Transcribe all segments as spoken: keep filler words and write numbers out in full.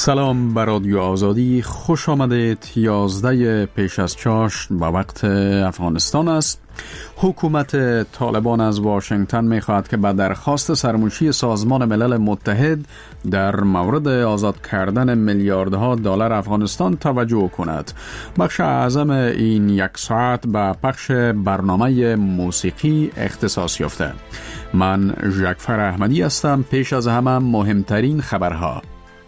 سلام بر رادیو آزادی، خوش آمدید. یازده پیش از چاشت و وقت افغانستان است. حکومت طالبان از واشنگتن می‌خواهد که به درخواست سرموشی سازمان ملل متحد در مورد آزاد کردن میلیاردها دلار افغانستان توجه کند. بخش اعظم این یک ساعت به پخش برنامه موسیقی اختصاص یافته. من ژکفر احمدی هستم. پیش از همه مهمترین خبرها.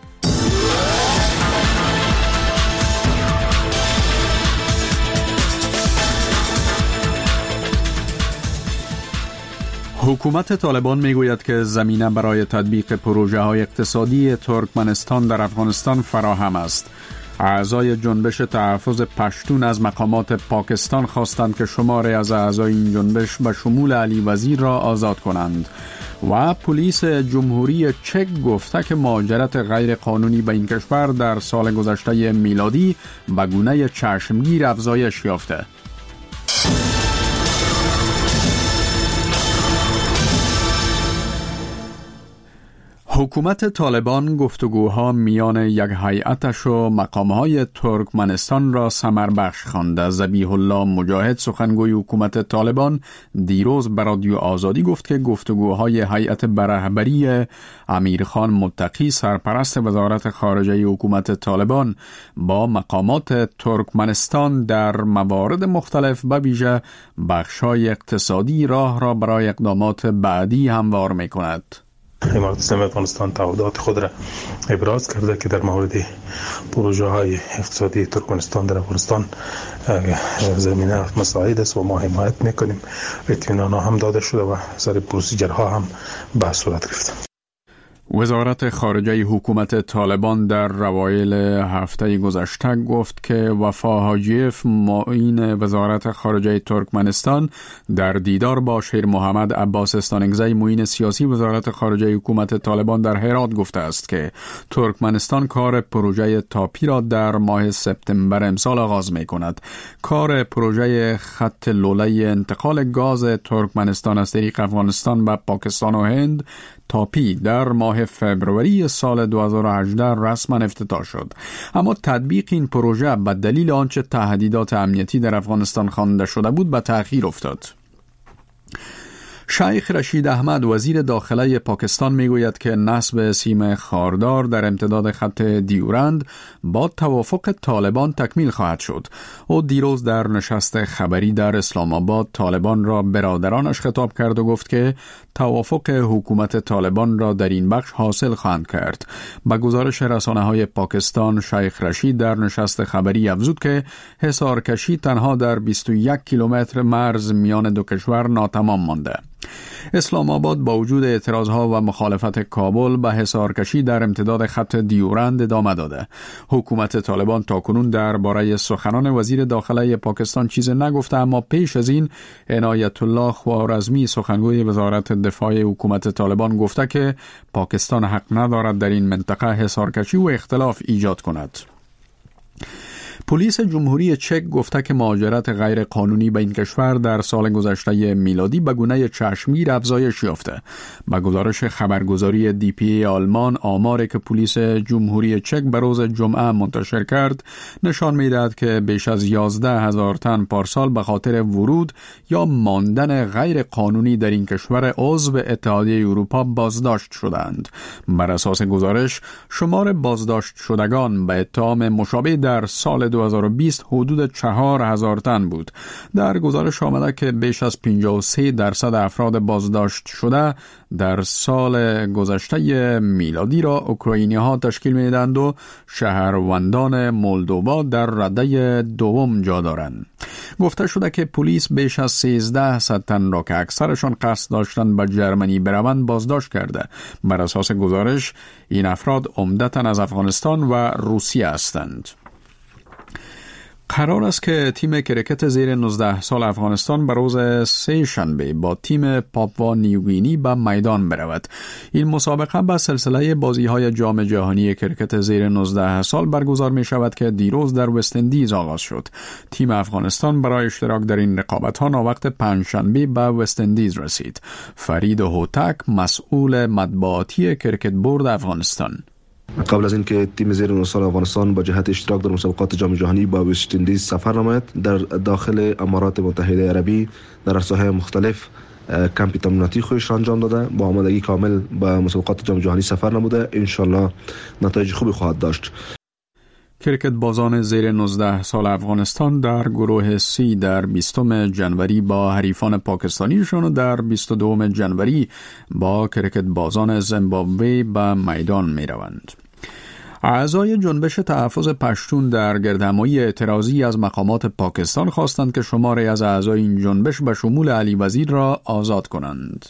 حکومت طالبان میگوید که زمینه برای تطبیق پروژه های اقتصادی ترکمنستان در افغانستان فراهم است. اعضای جنبش تحفظ پشتون از مقامات پاکستان خواستند که شماری از اعضای این جنبش به شمول علی وزیر را آزاد کنند. و پلیس جمهوری چک گفته که مهاجرت غیر قانونی به این کشور در سال گذشته میلادی به گونه چشمگیر افزایش یافته. حکومت طالبان گفتگوها میان یک هیئتش و مقامهای ترکمنستان را ثمربخش خوانده. ذبیح الله مجاهد، سخنگوی حکومت طالبان، دیروز به رادیو آزادی گفت که گفتگوهای هیئت به رهبری امیرخان متقی، سرپرست وزارت خارجه حکومت طالبان، با مقامات ترکمنستان در موارد مختلف به ویژه بخش‌های اقتصادی راه را برای اقدامات بعدی هموار می‌کند. امارات اسلامی افغانستان تعهدات خود را ابراز کرده که در مورد پروژه های اقتصادی ترکمنستان در افغانستان زمینه مساعد است و ما حمایت میکنیم. اطمینان هم داده شده و سر پروسیجرها هم به صورت گرفته. وزارت خارجه حکومت طالبان در اوایل هفته گذشته گفت که وفا حاجیف، معین وزارت خارجه ترکمنستان، در دیدار با شیر محمد عباس استانگزی، معین سیاسی وزارت خارجه حکومت طالبان، در هرات گفته است که ترکمنستان کار پروژه تاپی را در ماه سپتامبر امسال آغاز می کند. کار پروژه خط لوله انتقال گاز ترکمنستان از طریق افغانستان به پاکستان و هند تاپی در ماه فبروری سال دو هزار و هجده رسما افتتاح شد. اما تطبیق این پروژه به دلیل آنچه تهدیدات امنیتی در افغانستان خوانده شده بود به تأخیر افتاد. شیخ رشید احمد، وزیر داخله پاکستان، میگوید که نصب سیم خاردار در امتداد خط دیورند با توافق طالبان تکمیل خواهد شد. او دیروز در نشست خبری در اسلام آباد طالبان را برادرانش خطاب کرد و گفت که توافق حکومت طالبان را در این بخش حاصل خواهند کرد. با گزارش رسانه‌های پاکستان، شیخ رشید در نشست خبری افزود که حصارکشی تنها در بیست و یک کیلومتر مرز میان دو کشور ناتمام مانده. اسلام آباد با وجود اعتراضها و مخالفت کابل به حصارکشی در امتداد خط دیورند ادامه داده. حکومت طالبان تاکنون درباره سخنان وزیر داخله پاکستان چیز نگفته، اما پیش از این عنایت الله خوارزمی، سخنگوی وزارت دفاع حکومت طالبان، گفته که پاکستان حق ندارد در این منطقه حصارکشی و اختلاف ایجاد کند. پلیس جمهوری چک گفته که مهاجرت غیر قانونی به این کشور در سال گذشته میلادی به گونه چشمگیر افزایش یافته. با گزارش خبرگزاری دی پی ای آلمان، آماری که پلیس جمهوری چک به روز جمعه منتشر کرد نشان می‌دهد که بیش از یازده هزار تن پارسال به خاطر ورود یا ماندن غیر قانونی در این کشور عضو اتحادیه اروپا بازداشت شدند. بر اساس گزارش، شمار بازداشت شدگان به اتهام مشابه در سال دو هزار و بیست حدود چهار هزار تن بود. در گزارش آمده که بیش از پنجاه و سه درصد افراد بازداشت شده در سال گذشته میلادی را اوکراینی ها تشکیل میدند و شهروندان مولدووا در رده دوم جا دارند. گفته شده که پلیس بیش از سیزده صد تن را که اکثرشان قصد داشتند به جرمنی بروند بازداشت کرده. بر اساس گزارش این افراد عمدتاً از افغانستان و روسیه هستند. قرار است که تیم کرکت زیر نوزده سال افغانستان به روز سه شنبه با تیم پاپوا نیوگینی به میدان برود. این مسابقه به سلسله بازی‌های جام جهانی کرکت زیر نوزده سال برگزار می شود که دیروز در وست اندیز آغاز شد. تیم افغانستان برای اشتراک در این رقابت‌ها ناوقت پنجشنبه به وست اندیز رسید. فرید هوتک، مسئول مطبوعاتی کرکت بورد افغانستان: قبل از اینکه تیم زیر نوزده سال افغانستان با جهت اشتراک در مسابقات جام جهانی با وست اندیز سفر نماید، در داخل امارات متحده عربی در عرصه‌های مختلف کمپ تمریناتی خودش را انجام داده، با آمادگی کامل به مسابقات جام جهانی سفر نموده. ان شاء الله نتایج خوبی خواهد داشت. کرکت بازان زیر نوزده سال افغانستان در گروه سی در بیستم جنوری با حریفان پاکستانیشان و در بیست و دوم جنوری با کرکت بازان زیمبابوه به میدان می روند. اعضای جنبش تحفظ پشتون در گردهمایی اعتراضی از مقامات پاکستان خواستند که شماری از اعضای این جنبش به شمول علی وزیر را آزاد کنند.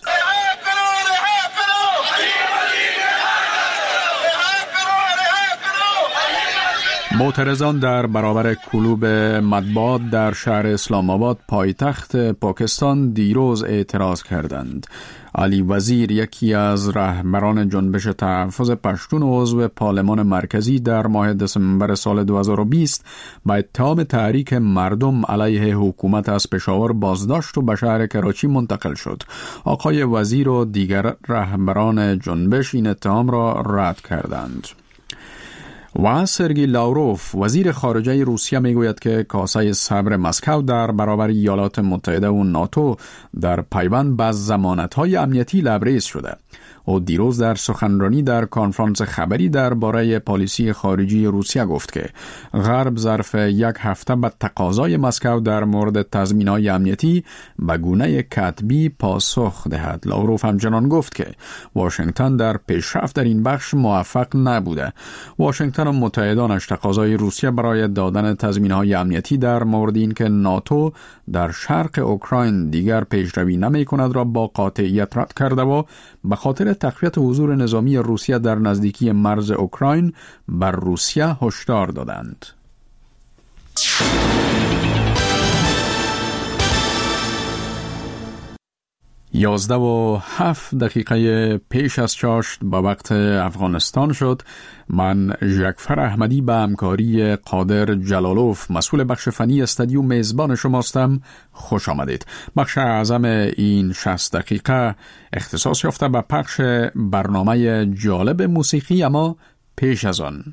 معترضان در برابر کلوب مطبوعات در شهر اسلام آباد پایتخت پاکستان دیروز اعتراض کردند. علی وزیر، یکی از رهبران جنبش تحفظ پشتون و عضو پارلمان مرکزی، در ماه دسامبر سال دو هزار و بیست با اتهام تحریک مردم علیه حکومت از پشاور بازداشت و به شهر کراچی منتقل شد. آقای وزیر و دیگر رهبران جنبش این اتهام را رد کردند. و سرگی لاوروف، وزیر خارجه روسیه، میگوید که کاسه صبر مسکو در برابر ایالات متحده و ناتو در پیوند به ضمانت‌های امنیتی لبریز شده. او دیروز در سخنرانی در کنفرانس خبری درباره پالیسی خارجی روسیه گفت که غرب ظرف یک هفته به تقاضای مسکو در مورد تضمین‌های امنیتی به گونه کتبی پاسخ دهد. لاوروف همچنان گفت که واشنگتن در پیشرفت در این بخش موفق نبوده. واشنگتن و متحدانش تقاضای روسیه برای دادن تضمین‌های امنیتی در مورد اینکه ناتو در شرق اوکراین دیگر پیشروی نمی‌کند را با قاطعیت رد کرده و به خاطر تقویت حضور نظامی روسیه در نزدیکی مرز اوکراین بر روسیه هشدار دادند. یازده و هفت دقیقه پیش از چاشت به وقت افغانستان شد. من جعفر احمدی به همکاری قادر جلالوف، مسئول بخش فنی استودیو، میزبان شماستم. خوش آمدید. بخش اعظم این شصت دقیقه اختصاص یافته به پخش برنامه جالب موسیقی، اما پیش از آن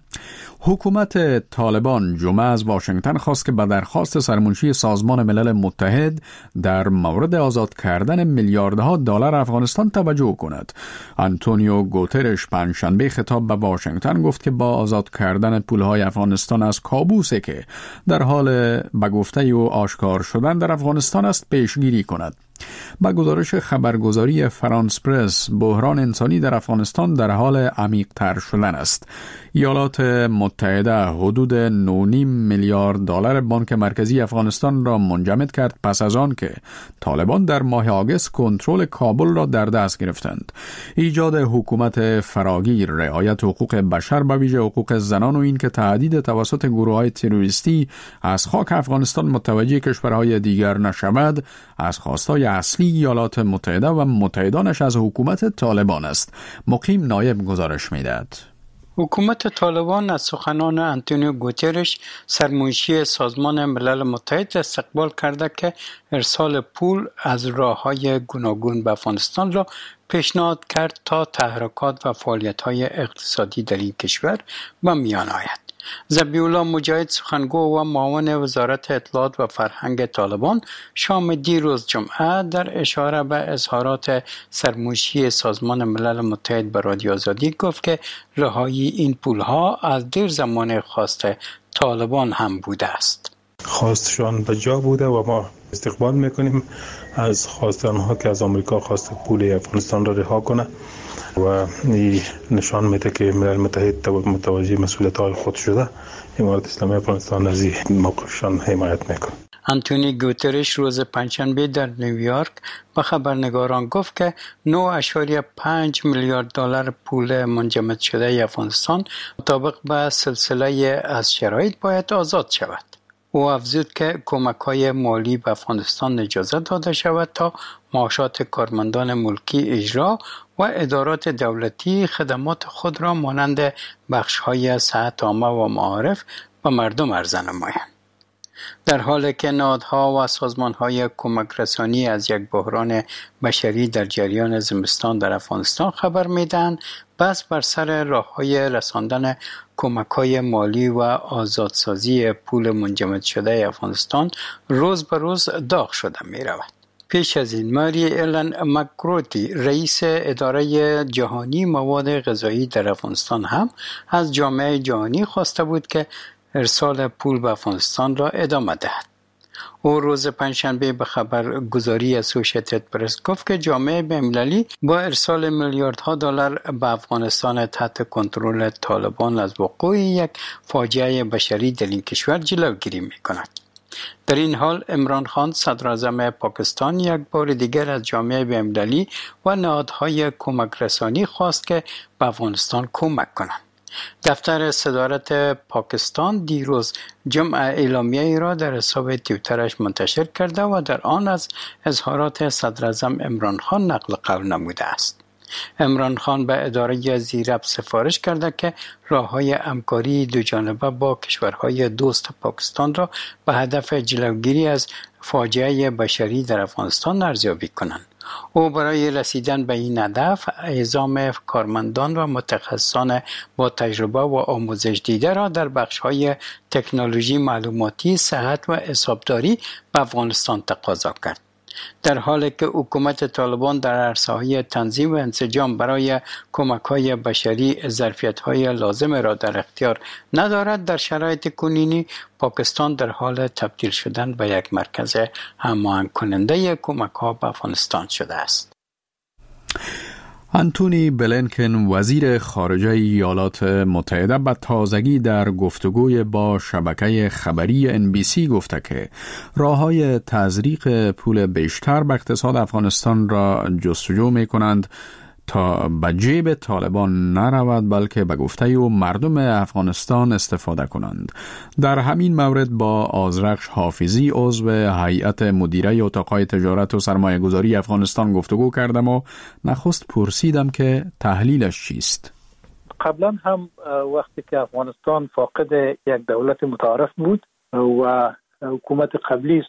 حکومت طالبان جمعه از واشنگتن خواست که به درخواست سرمنشی سازمان ملل متحد در مورد آزاد کردن میلیاردها دلار افغانستان توجه کند. آنتونیو گوترش پنجشنبه خطاب به واشنگتن گفت که با آزاد کردن پولهای افغانستان از کابوسه که در حال به گفته او آشکار شدن در افغانستان است پیشگیری کند. با گزارش خبرگزاری فرانس پرس، بحران انسانی در افغانستان در حال عمیق‌تر شدن است. ایالات متحده حدود نه و نیم میلیارد دلار بانک مرکزی افغانستان را منجمد کرد پس از آن که طالبان در ماه آگوست کنترل کابل را در دست گرفتند. ایجاد حکومت فراگیر، رعایت حقوق بشر به ویژه حقوق زنان و این که تهدید توسط گروه‌های تروریستی از خاک افغانستان متوجه کشورهای دیگر نشود، از خواستهای اصلی ایالات متحده و متحدانش از حکومت طالبان است. مقیم نایب گزارش می‌دهد. حکومت طالبان از سخنان آنتونیو گوترش، سرمنشی سازمان ملل متحد، استقبال کرده که ارسال پول از راه‌های گوناگون به افغانستان را پیشنهاد کرد تا تحرکات و فعالیت‌های اقتصادی در این کشور به میان آید. ذبیح الله مجاهد، سخنگو و معاون وزارت اطلاعات و فرهنگ طالبان، شام دیروز جمعه در اشاره به اظهارات سرمنشی سازمان ملل متحد به رادیو آزادی گفت که رهایی این پولها از دیر زمان خواست طالبان هم بوده است. خواستشان به جا بوده و ما استقبال میکنیم از خواست آنها که از آمریکا خواست پول افغانستان را رها کنه و این نشان میده که ملل متحد متوجه مسئولیت‌های خود شده. امارت اسلامی افغانستان از این موقفشان حمایت میکنه. آنتونیو گوترش روز پنجشنبه در نیویورک به خبرنگاران گفت که نه و پنج میلیارد دلار پول منجمد شده افغانستان مطابق به سلسله از شرایط باید آزاد شود. او افزود که کمک‌های مالی به افغانستان اجازه داده شود تا معاشات کارمندان ملکی اجرا و ادارات دولتی خدمات خود را مانند بخش‌های صحت عامه و معارف به مردم عرضه نمایند. در حالی که نهادها و سازمان‌های کمک رسانی از یک بحران بشری در جریان زمستان در افغانستان خبر می‌دهند، بحث بر سر راه‌های رساندن کمک‌های مالی و آزادسازی پول منجمد شده افغانستان روز به روز داغ شده می‌رود. پیش از این ماری ایلن مکروتی رئیس اداره جهانی مواد غذایی در افغانستان هم از جامعه جهانی خواسته بود که ارسال پول به افغانستان را ادامه دهد. او روز پنجشنبه به خبرگزاری اسوسییتد پرس گفت که جامعه بین‌المللی با ارسال میلیاردها دلار به افغانستان تحت کنترل طالبان از وقوع یک فاجعه بشری در این کشور جلوگیری می‌کند. در این حال عمران خان صدراعظم پاکستان یک بار دیگر از جامعه بین‌المللی و نهادهای کمک رسانی خواست که به افغانستان کمک کنند. دفتر صدارت پاکستان دیروز جمع اعلامیه‌ای را در حساب توییترش منتشر کرده و در آن از اظهارات صدراعظم عمران خان نقل قول نموده است. عمران خان به اداره زیرب سفارش کرده که راه‌های همکاری دوجانبه با کشورهای دوست پاکستان را به هدف جلوگیری از فاجعه بشری در افغانستان ارزیابی کنند. او برای رسیدن به این هدف اعزام کارمندان و متخصصان با تجربه و آموزش دیده را در بخش‌های تکنولوژی معلوماتی، صحت و حسابداری به افغانستان تقاضا کرد. در حالی که حکومت طالبان در عرصه‌های تنظیم و انسجام برای کمک‌های بشری ظرفیت‌های لازم را در اختیار ندارد، در شرایط کنونی پاکستان در حال تبدیل شدن به یک مرکز هماهنگ کننده کمک‌ها به افغانستان شده است. آنتونی بلینکن وزیر خارجه ایالات متحده به تازگی در گفتگوی با شبکه خبری ان بی سی گفته که راه‌های تزریق پول بیشتر به اقتصاد افغانستان را جستجو می‌کنند تا به جیب طالبان نرود بلکه به گفته او مردم افغانستان استفاده کنند. در همین مورد با آذرخش حافظی عضو هیئت مدیره اتاق‌های تجارت و سرمایه گذاری افغانستان گفتگو کردم و نخست پرسیدم که تحلیلش چیست. قبلا هم وقتی که افغانستان فاقد یک دولت متعارف بود و حکومت قبلی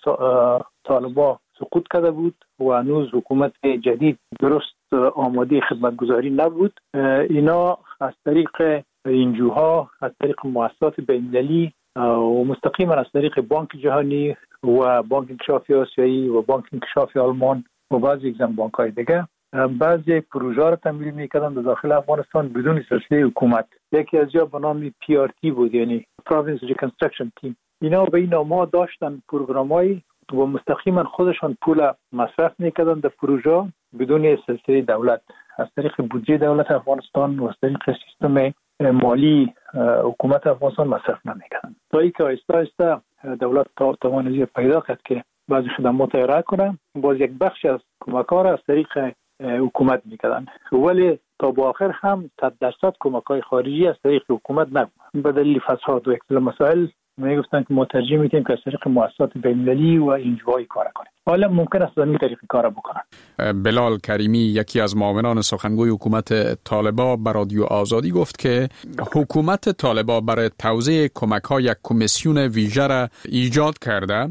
طالبان سقوط کرده بود و هنوز حکومت جدید درست آماده خدمتگزاری نبود، اینا از طریق انجوها، از طریق مؤسسات بین‌المللی و مستقیما از طریق بانک جهانی و بانک انکشافی آسیایی و بانک انکشافی آلمان و بعضی اگزم بانک‌های دیگه بعضی پروژه را تمویل می‌کردند در داخل افغانستان بدون سلسله حکومت. یکی از جا به نام پی آر تی بود، یعنی Province Reconstruction Team. اینا به این نام‌ها داشتن پروگرام‌های و مستقیما خودشان پول مصرف می‌کردن در پروژه بدون سلسله دولت، از طریق بودجه دولت افغانستان و از طریق سیستم مالی حکومت افغانستان مصرف نمی‌کردن. تا اینکه آهسته آهسته دولت توانایی پیدا کرد که بعضی خدمات را ارائه کنه، باز یک بخش از کمک‌ها را از طریق حکومت می‌کردن، ولی تا با آخر هم صد درصد کمک‌های خارجی از طریق حکومت نبود. به دلیل فساد و اختلال مسائل میگفتن که ما ترجیح میدیم که از طریق مؤسسات بین‌المللی و انجوهای کار کنیم. حالا ممکن است از این طریق کار بکنن. بلال کریمی، یکی از معاونان سخنگوی حکومت طالبان به رادیو آزادی گفت که حکومت طالبان برای توزیع کمک‌ها یک کمیسیون ویژه را ایجاد کرده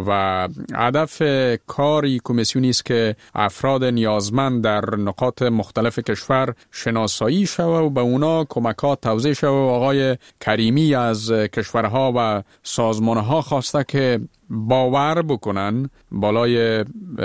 و هدف کاری کمیسیونی است که افراد نیازمند در نقاط مختلف کشور شناسایی شود و به اونا کمک‌ها توزیع شود. آقای کریمی از کشورها و سازمان‌ها خواسته که باور بکنن بالای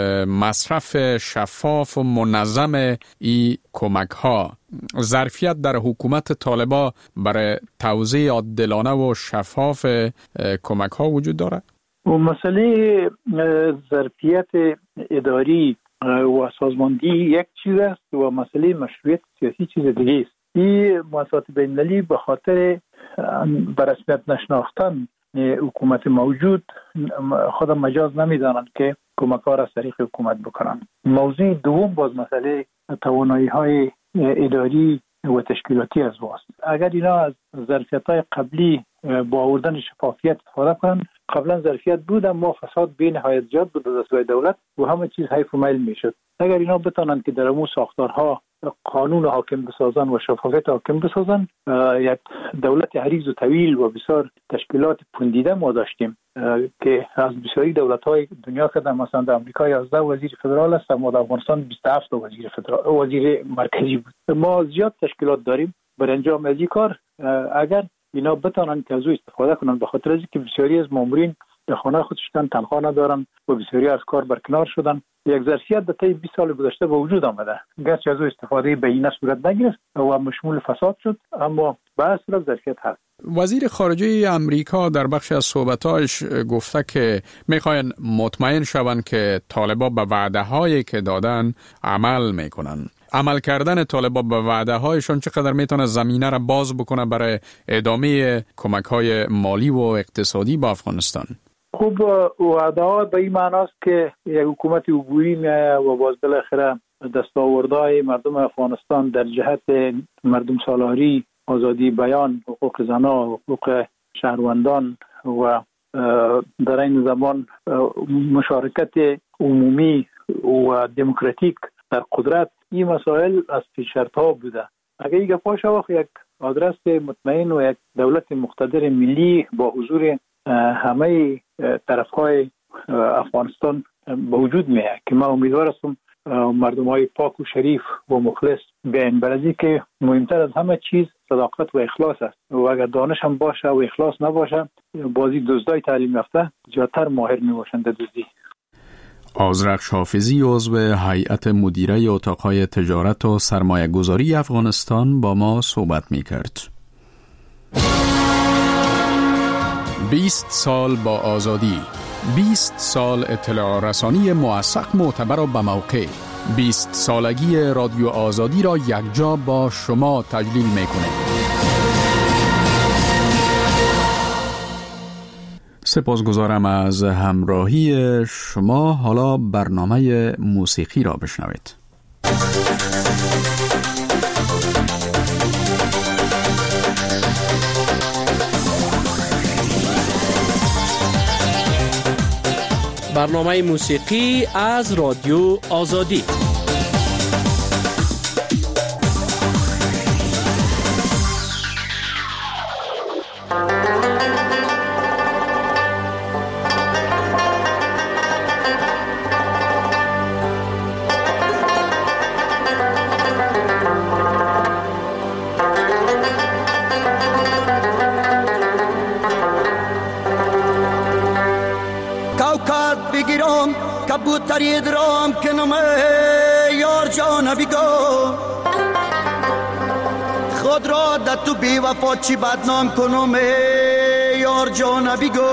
مصرف شفاف و منظم ای کمک ها. ظرفیت در حکومت طالبان برای توزیع عادلانه و شفاف کمک ها وجود داره؟ و مسئله ظرفیت اداری و سازماندهی یک چیز است و مسئله مشروعیت سیاسی چیز دیگه است. این مؤسسات بین‌المللی به خاطر به رسمیت نشناختن حکومت موجود خود مجاز نمیدانند که کمک ها را از طریق حکومت بکنند. موضوع دوم باز مسئله توانایی های اداری و تشکیلاتی از واست. اگر اینا از ظرفیت های قبلی با آوردن شفافیت استفاده کنند، قبلا ظرفیت بود اما فساد بی نهایت زیاد بود از سوی دولت و همه چیز حیف و میل میشد. اگر اینا بتونن که در امو ساختارها قانون حاکم بسازن و شفافیت حاکم بسازن، یک دولت عریض و طویل و بسیار تشکیلات پوندیده ما داشتیم که از بسیاری دولت‌های دنیا کردن. مثلا در آمریکا یازده وزیر فدرال است، اما در افغانستان بیست و هفت وزیر فدرال وزیر مرکزی بود. ما زیاد تشکیلات داریم برای انجام از این کار. اگر اینا بتونن که از او استفاده کنن، به خاطر اینکه بسیاری از مامورین در خانه خودشون تنخواه ندارن و بسیاری از کار برکنار شدن، یک ظرفیت در طی بیست سال گذشته به وجود آمده. گرچه از او استفاده بهینه صورت نگرفت و مشمول فساد شد، اما به هر صورت ظرفیت هست. وزیر خارجه امریکا در بخش از صحبتاش گفته که میخواین مطمئن شون که طالبا به وعده هایی که دادن عمل میکنن. عمل کردن طالبا به وعده هایشون چقدر میتونه زمینه را باز بکنه برای ادامه کمک های مالی و اقتصادی به افغانستان؟ خوب، وعده ها به این معناست که یک حکومت عبوری میآید و باز بالاخره دستاوردهای مردم افغانستان در جهت مردم سالاری، آزادی بیان، حقوق زنان، حقوق شهروندان و در این زمان مشارکت عمومی و دموکراتیک در قدرت، این مسائل از پیش شرط ها بوده. اگر یک پاشه وقت یک آدرس مطمئن و یک دولت مقتدر ملی با حضور همه طرفهای افغانستان به وجود میاد که ما امیدوار هستم مردم های پاک و شریف و مخلص بیان. برای که مهمتر از همه چیز صداقت و اخلاص است و اگر دانش هم باشه و اخلاص نباشه، بازی دزدای تعلیم یافته زیادتر ماهر میباشند در دزدی. آذرخش حافظی، عضو هیئت مدیره اتاقهای تجارت و سرمایه گذاری افغانستان، با ما صحبت می کرد. بیست سال با آزادی، بیست سال اطلاع رسانی موثق، معتبر و بموقع. بیست سالگی رادیو آزادی را یکجا با شما تجلیل می کنه. سپاسگزارم از همراهی شما. حالا برنامه موسیقی را بشنوید. برنامه موسیقی از رادیو آزادی. کبوتری درام کنم یار جان بیگو، خود را در تو بی وفا چی بدنام کنم یار جان بیگو،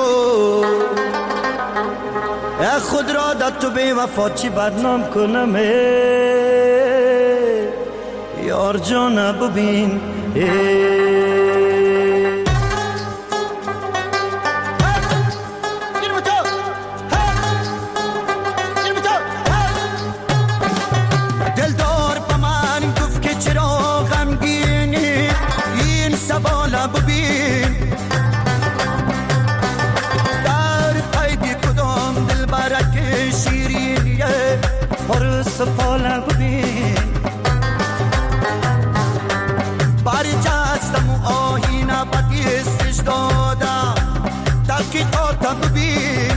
خود را در تو بی وفا چی بدنام کنم یار جان ببین. سفاله ببین باری جستم و آهینه بدیستش دادم تحقیقاتم ببین،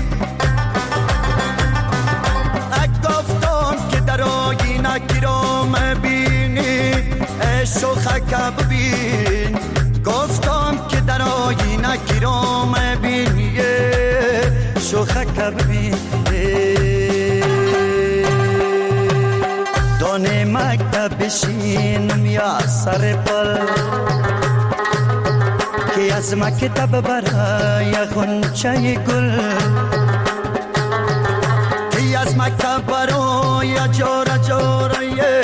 اک گفتم که در آهینه گیرام بینی شوخک ببین، گفتم که در آهینه گیرام بینی شوخک ببین. دانه مکتب بشینم یا سر پل که از مکتب برای خونچه گل، که از مکتب برای جارا جارا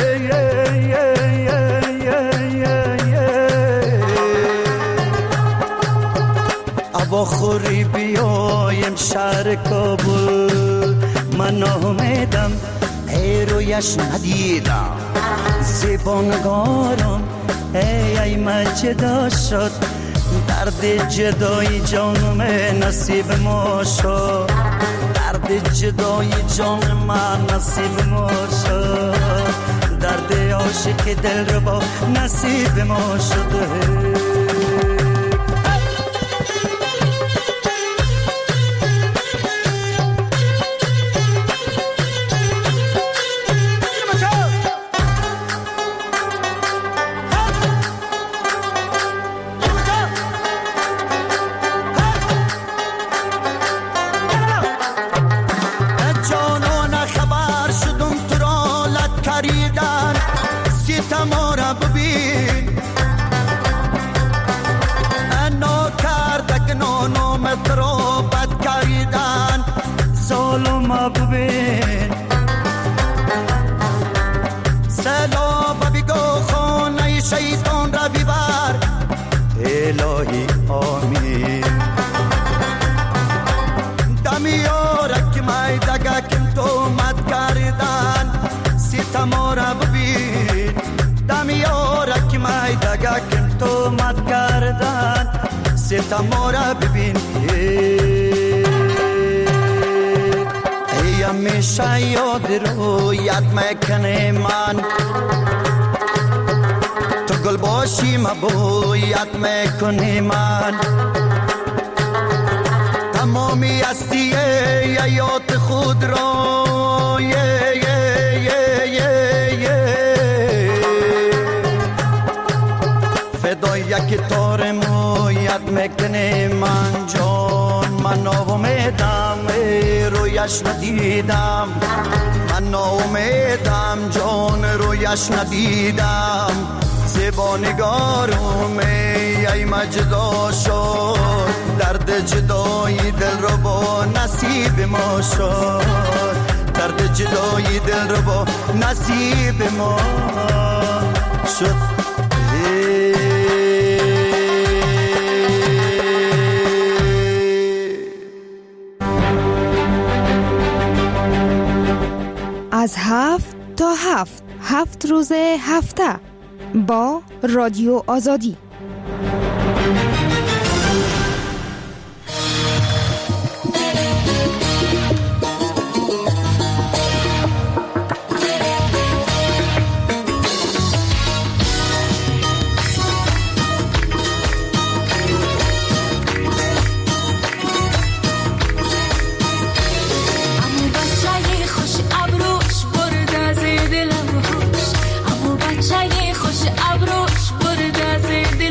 ابا خوری بیایم شهر کابل، من نامیدم رویش ندیدم زیبانگارم ای ای مجدا شد درد جدایی جانم نصیب ما شد، درد جدایی جان من نصیب ما شد، درد عاشق دل رو با نصیب ما شده. الهی آمین دمیارک مای دگه کم تو مد کردن ستما را ببین دمیارک مای دگه کم تو مد کردن ستما را ببین ای همیشه یاد رو یاد میکنه من گل باشی مبویت میکنی من تمامی هستی حیات خود را یه یه یه یه یه فدای یک تار مویت میکنی من جان من ناامیدم رویش ندیدم من ناامیدم جان رویش ندیدم زیبا نگارم ای مجدا شد درد جدایی دل رو با نصیب ما شد درد جدایی دل رو با نصیب ما شد از هفت تا هفت هفت روز هفته با رادیو آزادی خوش ابروش برد از دل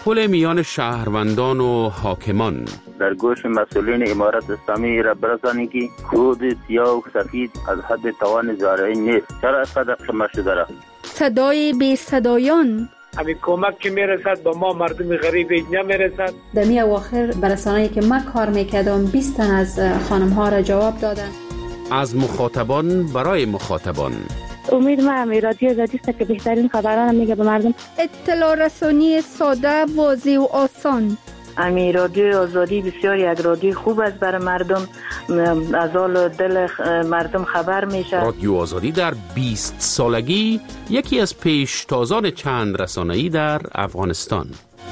پل میان شهروندان و حاکمان. در گوش مسئولین امارت اسلامی را برسانید که کود سیاه و سفید از حد توان زارعی نیست. چرا اینقدر قمه شده را؟ صدای بی صدایان، همین کمک که میرسد به ما مردم غریب اینجا میرسد. در می اواخر برسانه‌ای که من کار میکردم بیست تن از خانم ها را جواب دادن. از مخاطبان برای مخاطبان. امید ما هم رادیو آزادی است که بهترین خبران میگه به مردم. اطلاع رسانی ساده، واضح و آسان. امی رادیو آزادی بسیار یک رادیو خوب است برای مردم، از حال دل مردم خبر میشه. رادیو آزادی در بیست سالگی یکی از پیشتازان چند رسانه‌ای در افغانستان.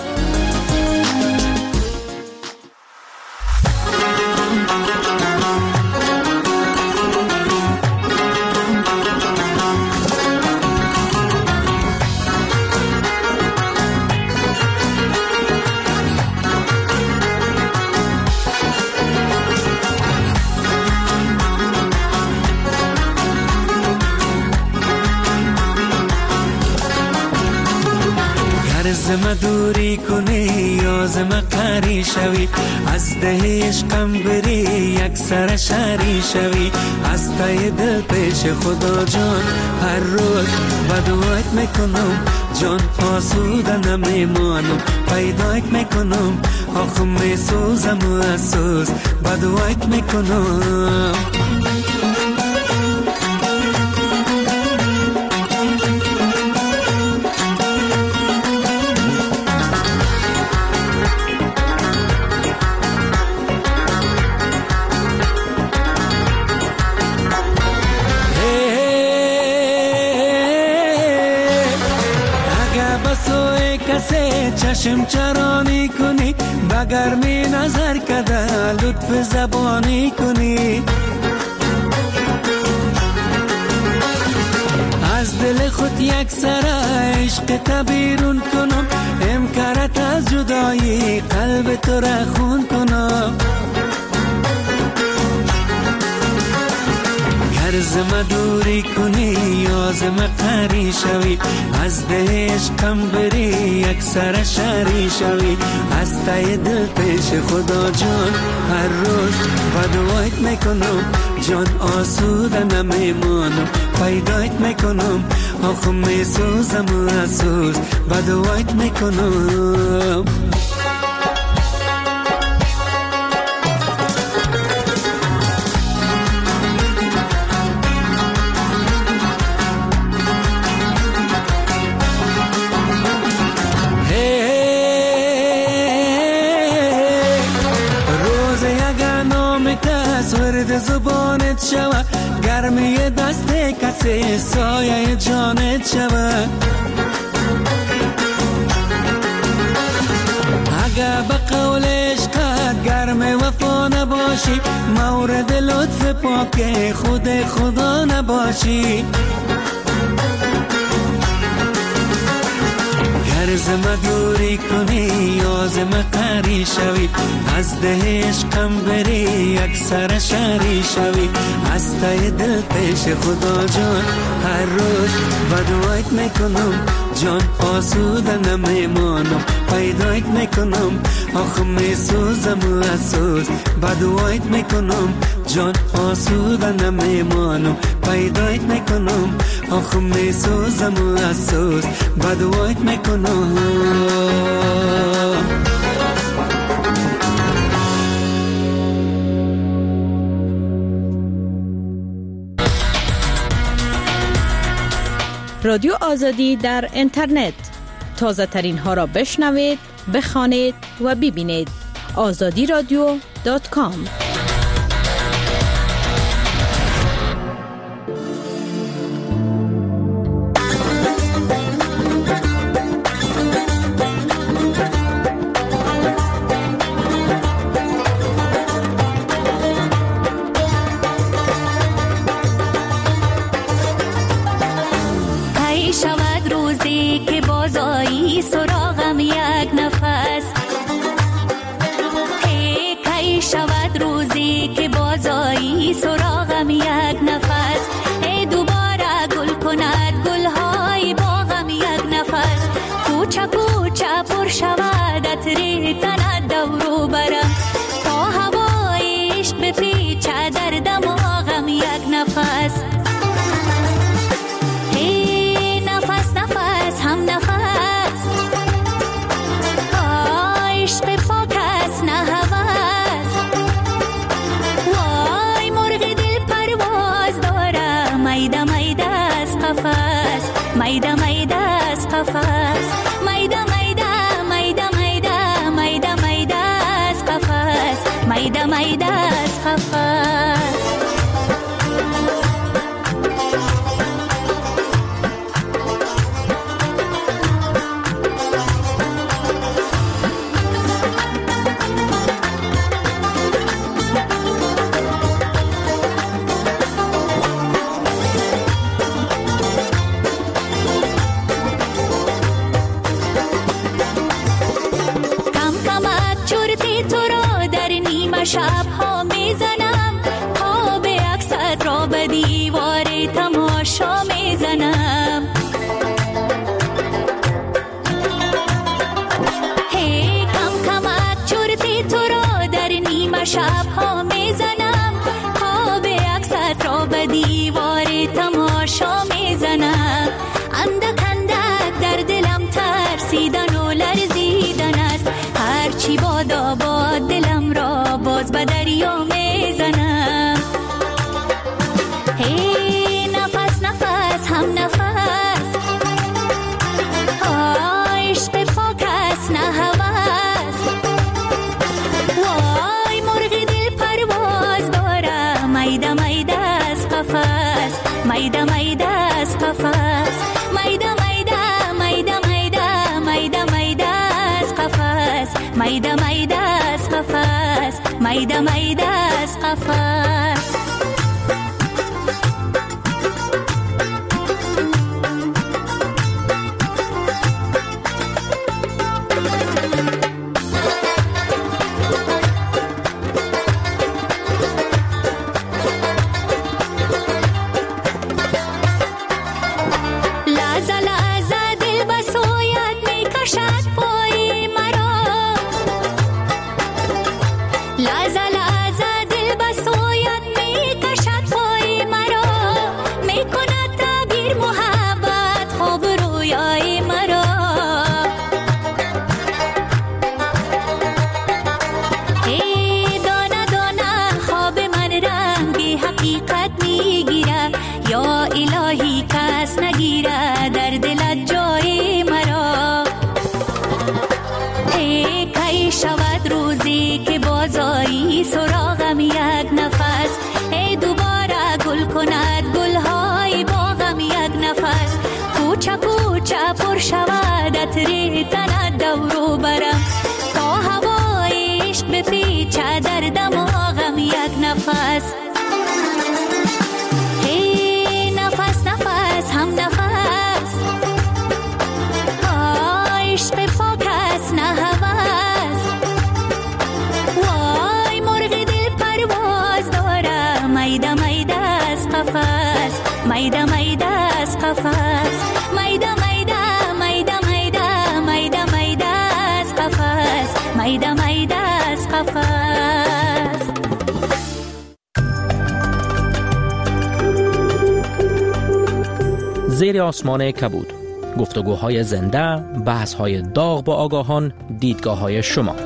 زم دوری کنی یا زم قری شوی، از ده عشقم بری یک سر شری شوی، از تای دل پیش خدا جان هر روز بدوایت میکنم، جان آسوده نمیمانم، پیدایت میکنم، آخم میسوزم و اسوز بدوایت میکنم. چشم چرانی کنی بگرمی نظر کده لطف زبانی کنی، از دل خود یک سر عشق تبیرون کنم، امکارت از جدایی قلب تو را خون کنم. زم دوری کنی یا زم قری شوی، از ده عشقم بری یک سر شری شوی، از تای دل پیش خدا جان هر روز بدوایت میکنم، جان آسوده نمیمانم، پیدایت میکنم، آخم میسوزم و اسوز بدوایت میکنم. ورد زبانت شوه، گرمی دست کسی سایه جانت شوه، اگه به قول عشقت گرم وفا نباشی، مورد لطف پاک خود خدا نباشی. زم دوری کنی یا زم قری شوی، از ده عشقم بری یک سر شری شوی، از تای دل پیش خدا جان هر روز بدوایت میکنم، جان آسوده نمیمانم، پیدایت میکنم، آخم میسوزم و اسوز بدوایت میکنم، جان آسوده نمیمانم، پیدایت میکنم، آخم میسوزم و اسوز بدوایت میکنم. رادیو آزادی در اینترنت، تازه ترین ها را بشنوید، بخوانید و ببینید. آزادی رادیو دات کام. سراغم یک نفس، ای دوباره گل کند گلهای باغم یک نفس، کوچه کوچه پر شود تنت دورو برم تا هوای عشق بپیچه در دماغم یک نفس هی نفس نفس هم نفس عشق پاک است نه هوس وای مرغ دل پرواز داره میده میده از قفس میده میده از قفس میده میده میده میده میده میده از قفس میده میده از قفس شب ها میزنم خواب عکست را به دیوار تماشا میزنم هی کم کمک چرتی تو را در نیمه شب ها میزنم خواب عکست را به دیوار تماشا میزنم اندک اندک در دلم ترسیدن و لرزیدن است هرچی بادا باد دلم را باز به دریا میزنم هی نفس نفس هم نفس عشق پاک است نه هوس وای مرغ دل پرواز داره میده میده از قفس میده میده از قفس میده میده میده میده میده میده از قفس میده میده از قفس میده میده از قفس سراغم یک نفس ای دوباره گل کند گلهای باغم یک نفس کوچه کوچه پر شود عطر تنت دورو برم تا هوای عشق بپیچه در دماغم یک نفس هی نفس نفس هم نفس عشق پاک است نه هوس وای مرغ دل پرواز داره میده میده از قفس میده میده از قفس میده میده میده میده میده میده از قفس میده میده از قفس زیر آسمان کبود، گفتگوهای زنده، بحث‌های داغ با آگاهان، دیدگاه‌های شما.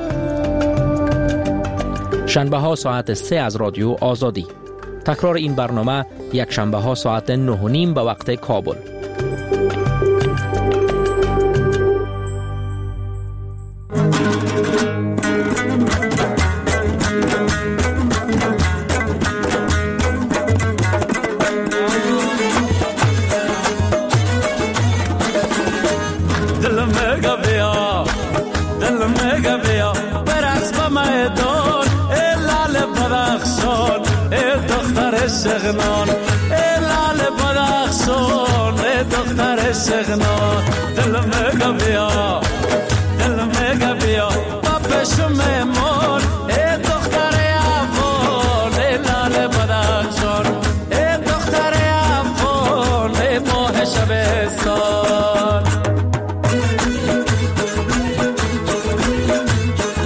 شنبه ها ساعت سه از رادیو آزادی. تکرار این برنامه یک شنبه ها ساعت نه و نیم به وقت کابل. سغنان لال بدخشان دختر سغنان دل مگا بیا دل مگا بیا بابشم مون دختر افغان لال بدخشان دختر افغان ماه شبستان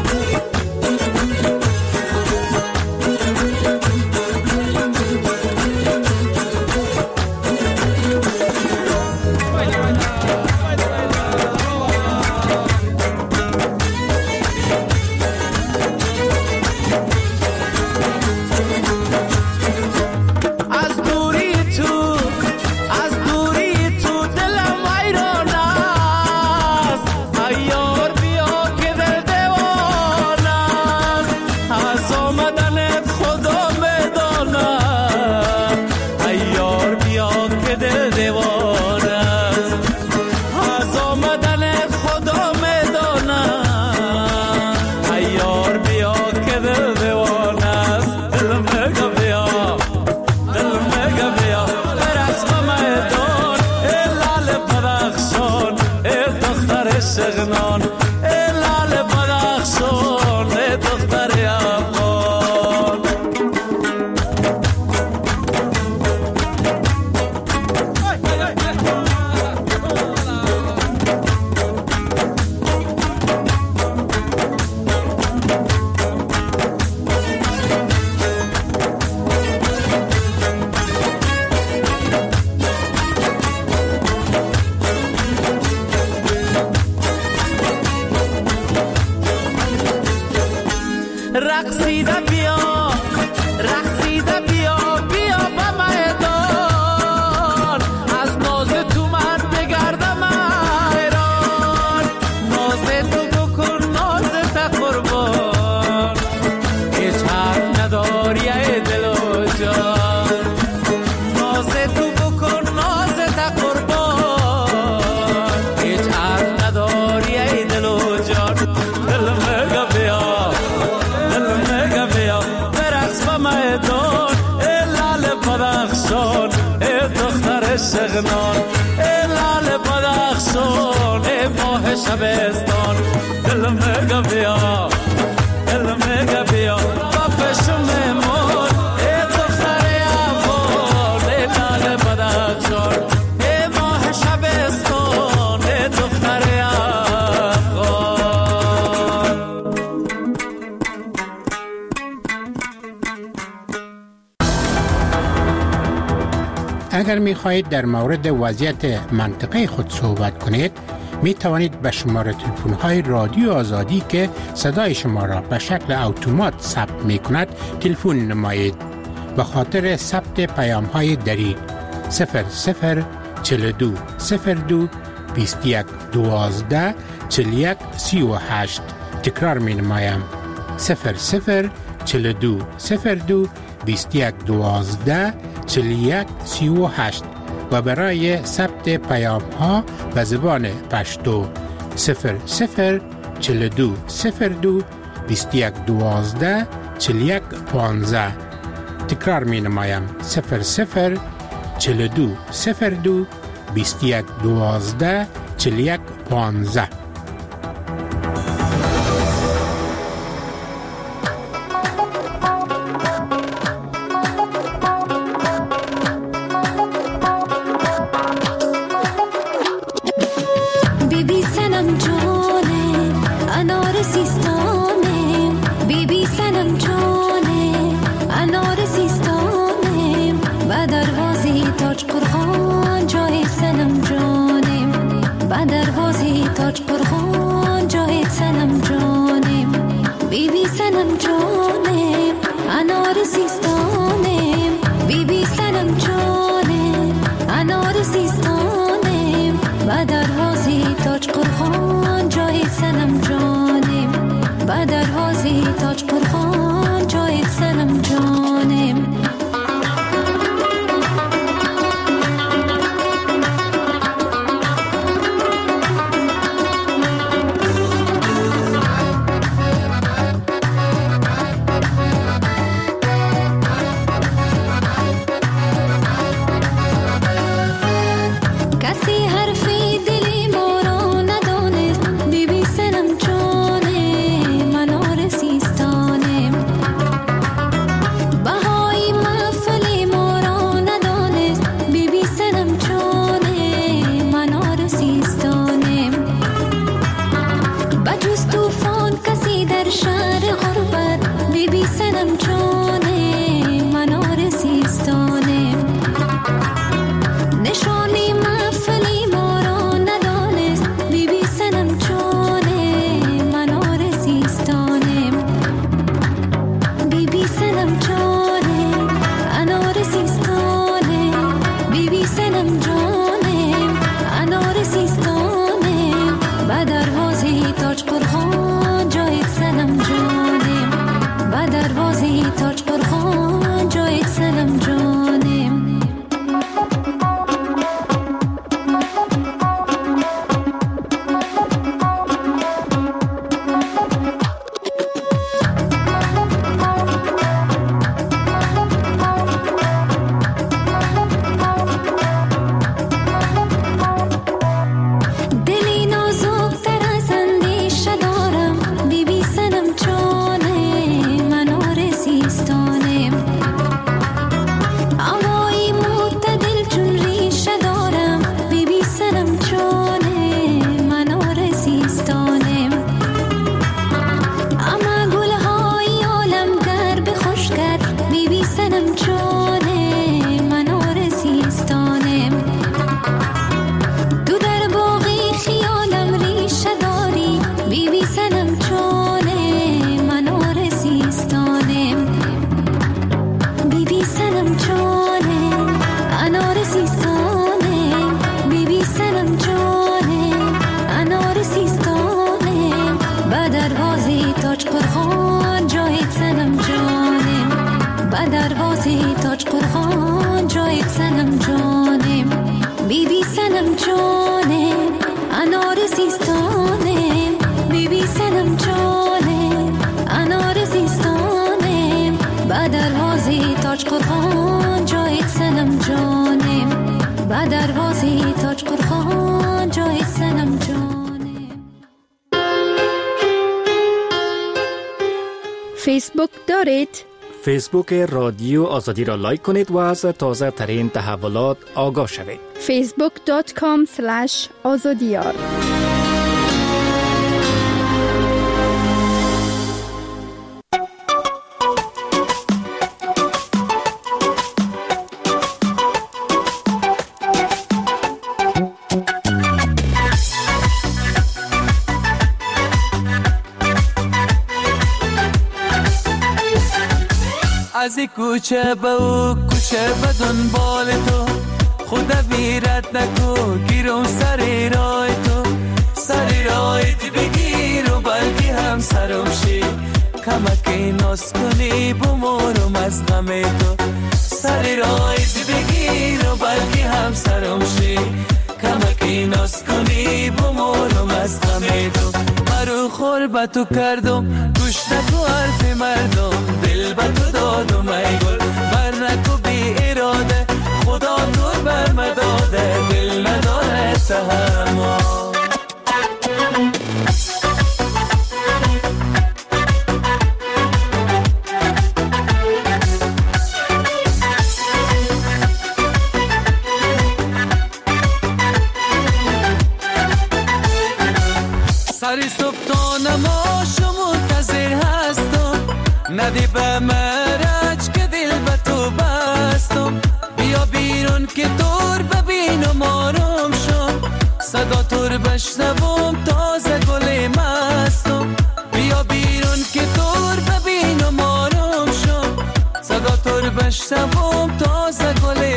سغنان ای لال بدخشان ای دختر افغان. رقصیده بیا رقصیده بیا بیا به میدان از ناز تو من بگردم ایران. ناز تو بکن ناز تا قربان هیچ حرف نداری ای دل و جان. ناز تو بکن ناز تا قربان هیچ حرف نداری ای دل و جان. دل مگه بیا میدان ای لال بدخشان ای دختر سغنان ای لال بدخشان ای ماه شبستان. دل مگه بیا دل مگه بیا با پشم مون ای دختر افغان ای لال بدخشان ای ماه شبستان ای دختر افغان. اگر می خواهید در مورد وضعیت منطقه خود صحبت کنید می توانید به شماره تلفن های رادیو آزادی که صدای شما را به شکل اتومات ثبت می کند تلفن نمایید. به خاطر ثبت پیام های دری صفر صفر چهل و دو صفر دو بیست و یک دوازده چهل و یک سی و هشت. تکرار می نمایم صفر صفر چهل و دو صفر دو بیست و یک دوازده چهل و یک سی و هشت و برای ثبت پیام ها به زبان پشتو صفر صفر چهل و دو صفر دو بیست و یک دوازده چهل و یک پانزده. تکرار می نمایم صفر صفر چهل و دو صفر دو بیست و یک دوازده چهل و یک پانزده. سیستان سنم جانم انار سیستانم بیبی سنم جانم انار سیستانم با دروازه تاج قرخان جای سنم جانم با دروازه تاج قرخان جای سنم جانم. فیسبوک دارید؟ فیسبوک رادیو آزادی را لایک کنید و از تازه ترین تحولات آگاه شوید. فیسبوک دات کام اسلش آزادیار. از این کوچه به او کوچه به دنبال تو خدا بیرت نکو گیرم سر رای تو سر رای تی بگیر و بلکه هم سرم شی کمکی ناز کنی بمورم از غم تو سر رای تی بگیر و بلکه هم سرم شی کمکی ناز کنی بمورم از غم تو مرو خور با تو کردم گوش نکو حرف مردم دل با تو دادم ای گل بر نکو بی اراده خدا تو بر مداده دل نداره تحمل. سری صبح تا نماشو منتظر هستم ندی به مرج که دل به تو بستم بیا بیرون که دور ببینم آرام شم صدا تور بشنوم تازه گل مستم بیا بیرون که دور ببینم آرام شم صدا تور بشنوم تازه گل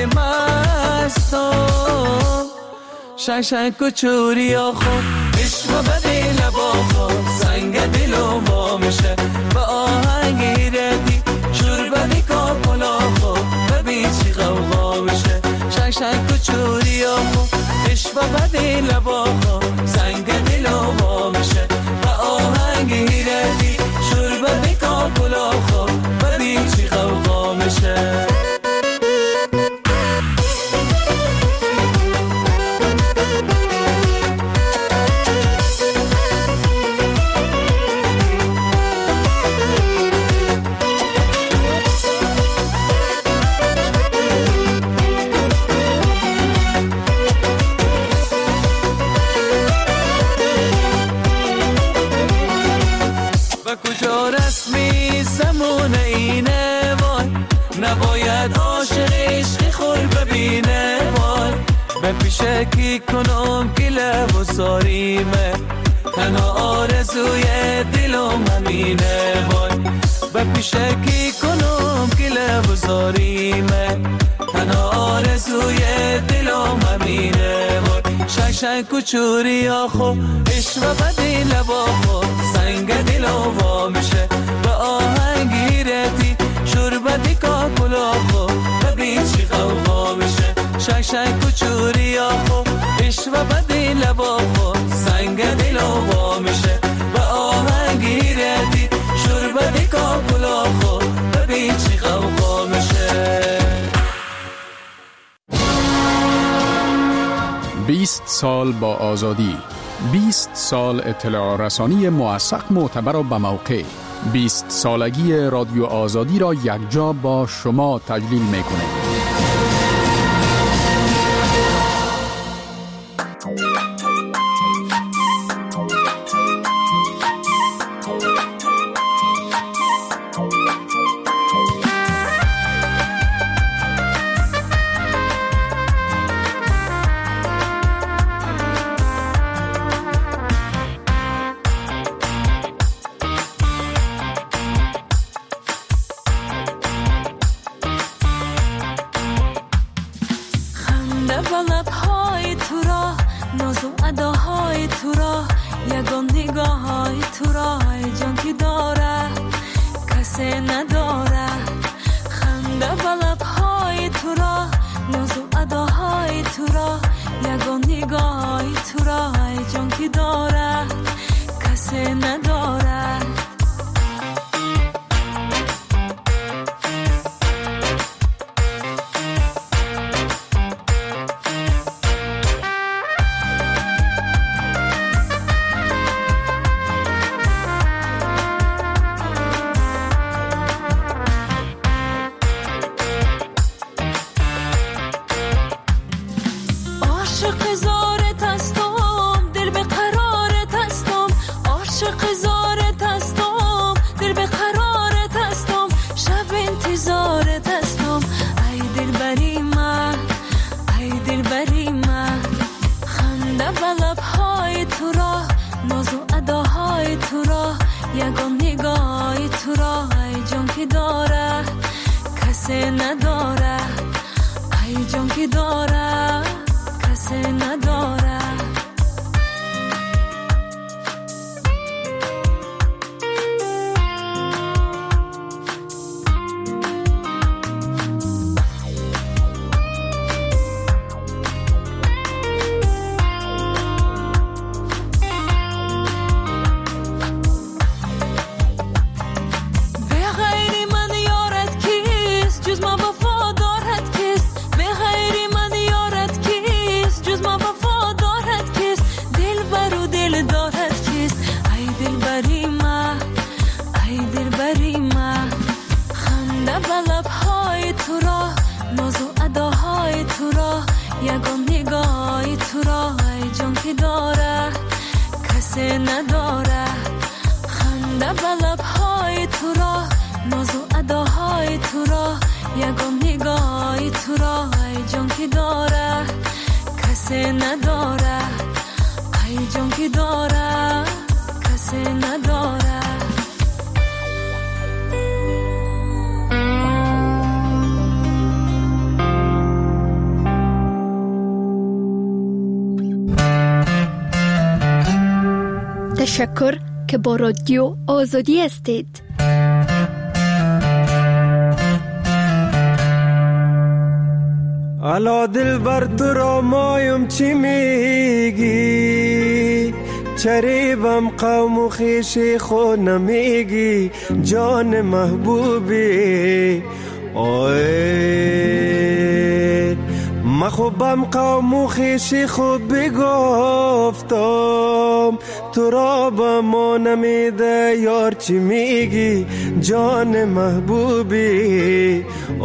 مستم شنگ شنگ کچوری آخو عشق بدی لبا خود سنگ دلو وا میشه با آهنگ ایردی شور بدی کاپلا خود ببین چی غوغا میشه شنگ شنگ کچوری آخو عشق بدی لبا خود سنگ دلو وا میشه با آهنگ ایردی شور بدی کاپلا خود ببین چی غوغا میشه. نباید عاشق عشقی خور ببینه وای به پیشه کی کنم که لب و ساریمه تنها آرزوی دلم همینه وای به پیشه کی کنم که لب و ساریمه تنها آرزوی دلم همینه وای شنگ شنگ کچوری آخو عشق بدی لبا خود سنگ دلم وا میشه به آهنگی رتی شربتی کاکلا خو ببین چی غوغا میشه شنگ شنگ کچوری آخو عشق بدی لبا خو سنگ دلو وا میشه به آهنگی رتی شربتی کاکلا خو ببین چی غوغا میشه. بیست سال با آزادی، بیست سال اطلاع رسانی موثق معتبر و به موقع. بیست سالگی رادیو آزادی را یکجا با شما تجلیل می‌کنیم. نداره خنده و لبهای تو را نازو اداهای تو را، یگان نگاهی تو را، ای جان که دارد کسی ندارد. یگان نگاهی تو را، ای جان که دارد کسی ندارد، ای جان که دارد کسی ندارد. یگان نگاهی تو را، ای جان که دارد کسی ندارد، خنده به لبهای تو را، ناز و اداهای تو را، یگان نگاهی تو را، ای جان که دارد کسی ندارد، ای جان که دارد کسی ندارد. تشکر که با رادیو آزادی هستید. الا دل بر تو را مایم چی میگی، چریبم قوم و خیشی خود نمیگی، جان محبوبی آی مخوبم قوم و خیشی خود بگفتم، تو را با ما نمیده یار چی میگی، جان محبوبی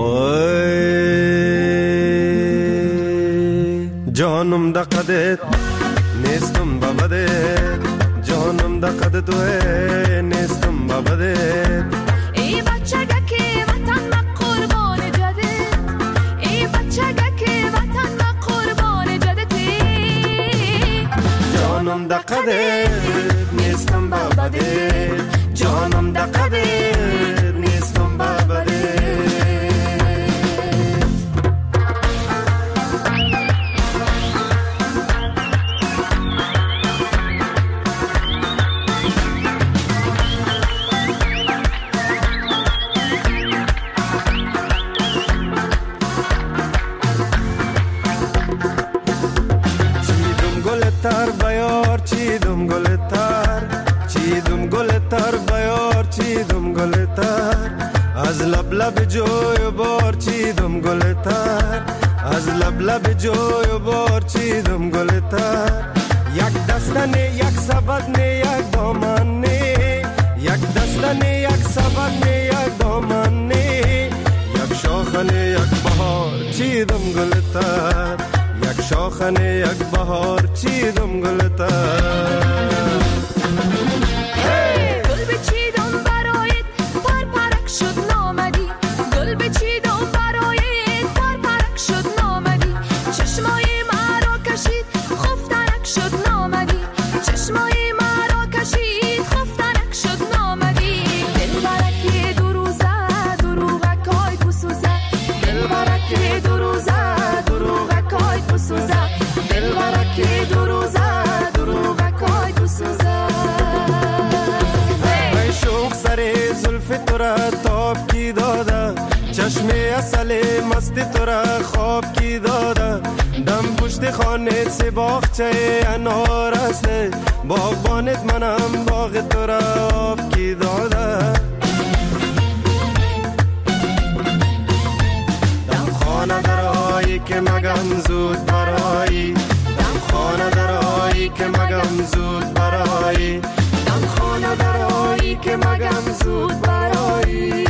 آی جانم دا قدت نیستم بابدت، جانم دا قدت توه نیستم بابدت. ای بچه که وطن ما قربان جدت، ای بچه که وطن ما قربان جدتی، جانم دا قدت نیستم بابدت، جانم دا قدت نیستم بابدت. تر بیار چیدم گل تر، چیدم گل تر بیار چیدم گل تر، از لب لب جوی بار چیدم گل تر، از لب لب جوی بار چیدم گل تر. یک دستنه یک سبدنه یک دامنه، یک دستنه یک سبدنه یک دامنه، یک شاخنه یک بهار چیدم گل تر، یک شاخنه یک بهار چیدم گل تر. گل بچیدم برایت پر پرک شد نامدی، گل بچیدم برایت پر پرک شد نامدی، چشمای مرا کشید خفترک شد نامدی، چشمای مرا کشید خفترک شد نامدی. دل برک دو روزه دروغکای بسوزه، دل برک دو روزه دروغکای بسوزه، دل برک دو روزه دروغکای بسوزه. ای شوق سر زلف تو را تاب کی داده، چشم اصل مست تو را خواب کی داده، مثل باغچه انار است، باغبانت منم باغ تو را آب کی داده. دم خانه درایی که مگم زود برایی، دم خانه درایی که مگم زود برایی، دم خانه درایی که مگم زود برایی.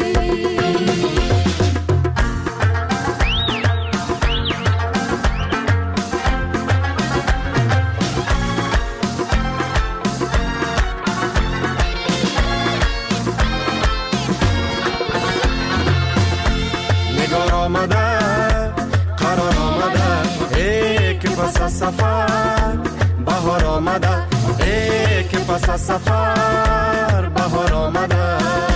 آمده قرار آمده ای که پس از سفر بهار آمده، ای که پس از سفر بهار آمده.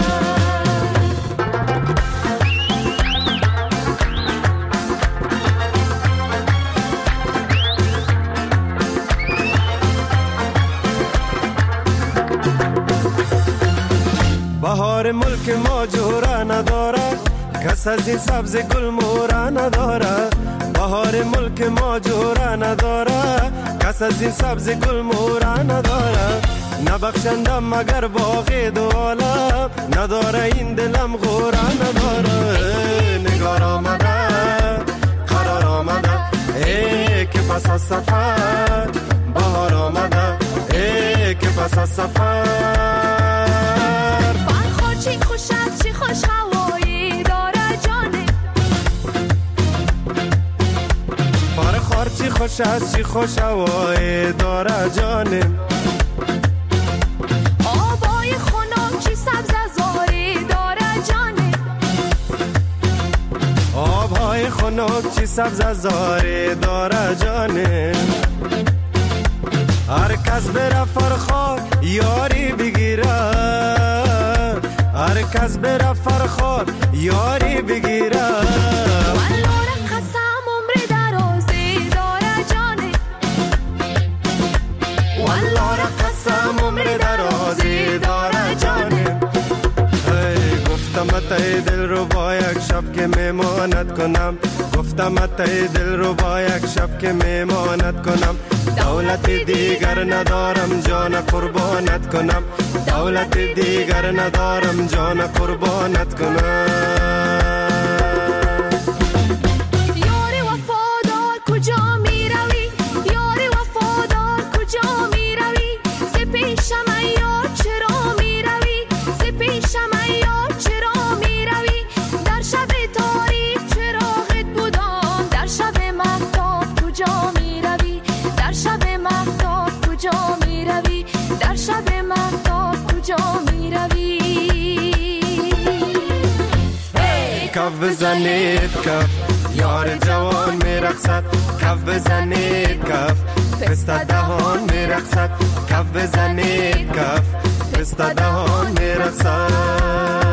بهار ملک ما جوره نداره، کس از این سبز گل مورا نداره. بهار ملک ما جوره نداره، کس از این سبز گل مورا نداره. نبخشندم مگر باغ دو عالم، نداره این دلم غوره نداره. نگار آمده قرار آمده ای که پس از سفر بهار آمده، ای که پس از سفر. فرخار چی خوش است چی خوش هوایی داره جانه، فرخار چی خوش است چی خوش هوایی داره جانه. آبای خنک چی سبز زاری داره جانه، آبهای خنک چی سبز زاری داره جانه. هر کس بره فرخار یاری بگیره، هر کس بره فرخار یاری بگیره. والله قسم عمر درازی داره جانه، والله قسم عمر درازی داره جانه. گفتم اتای دل رو با یک شب که میمانت کنم، گفتم اتای دل رو با یک شب که میمانت کنم. دولت دیگر ندارم جان قربانت کنم، دولت دیگر ندارم جان قربانت کنم. یاری وفادار کجا می روی، یاری وفادار کجا می روی. ز پیشم ایار چرا می روی، ز پیشم ایار چرا می روی. در شب تاریک چراغت بودم، در شب مهتاب کجا می روی، در شب مهتاب کجا می روی، در شب مهتاب کجا می روی. کف بزنید کف یار جوان میرقصد، کف بزنید کف پسته دهان میرقصد، کف بزنید کف پسته دهان میرقصد.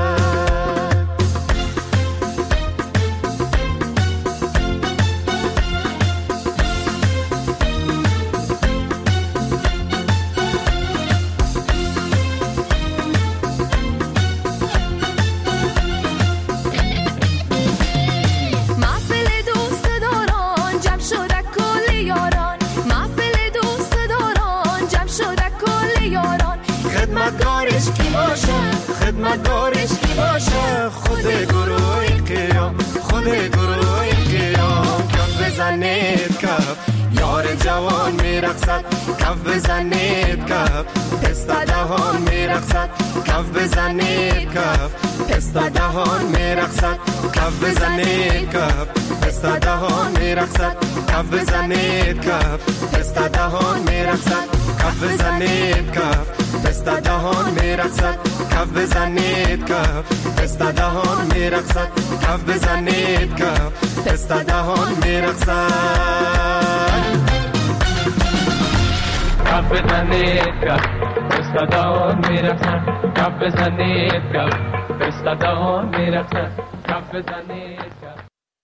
خدمتگارش کی باشه، خدمتگارش کی باشه. خود گروه قیام، خود گروه قیام. کف بزنید کف یار جوان میرقصد، کف بزنید کف پسته دهان میرقصد، کف بزنید کف پسته دهان میرقصد، کف بزنید کف پسته دهان میرقصد، کف بزنید کف پسته دهان میرقصد، کف بزنید کف پسته دهان میرقصد، کف بزنید کف پسته دهان میرقصد، کف بزنید کف پسته دهان میرقصد. کف بزنید کف پسته دهان میرقصد، کف بزنید کف پسته دهان میرقصد، کف بزنید کف.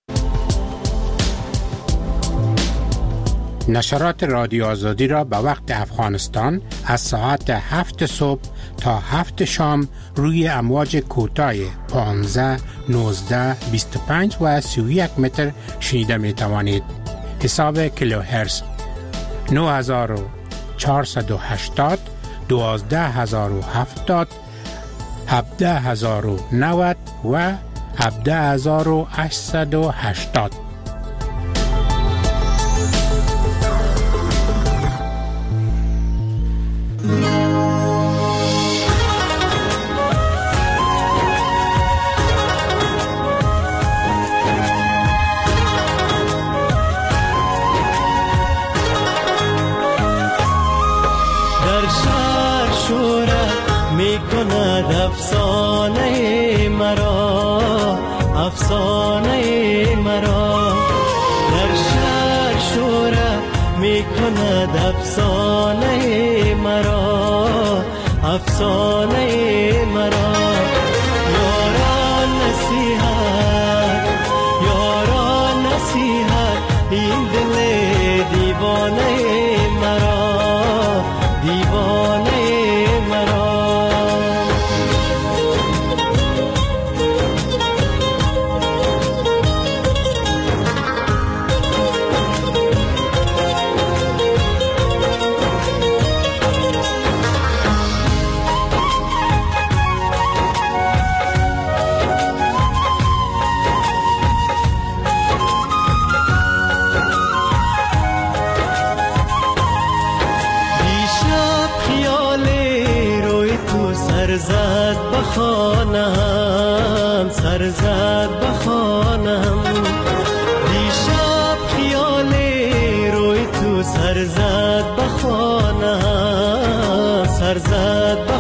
نشرات رادیو آزادی را به وقت افغانستان از ساعت هفت صبح تا هفت شام روی امواج کوتاه پانزده، نوزده، بیست و پنج و سی و یک متر شنیده می توانید. حساب کیلوهرتز نه هزار و چهارصد و هشتاد دوازده هزار و هفتاد هفده هزار و نود و هفده هزار و هشتصد و هشتاد. افسانه مرا افسانه مرا در شهر شوره می کند افسانه مرا افسانه مرا یاران نصیحت یاران نصیحت این دل دیوانه مرا دیوانه مرا سرزد بخانم سرزد بخانم دیشب خیال روی تو سرزد بخانم سرزد بخانم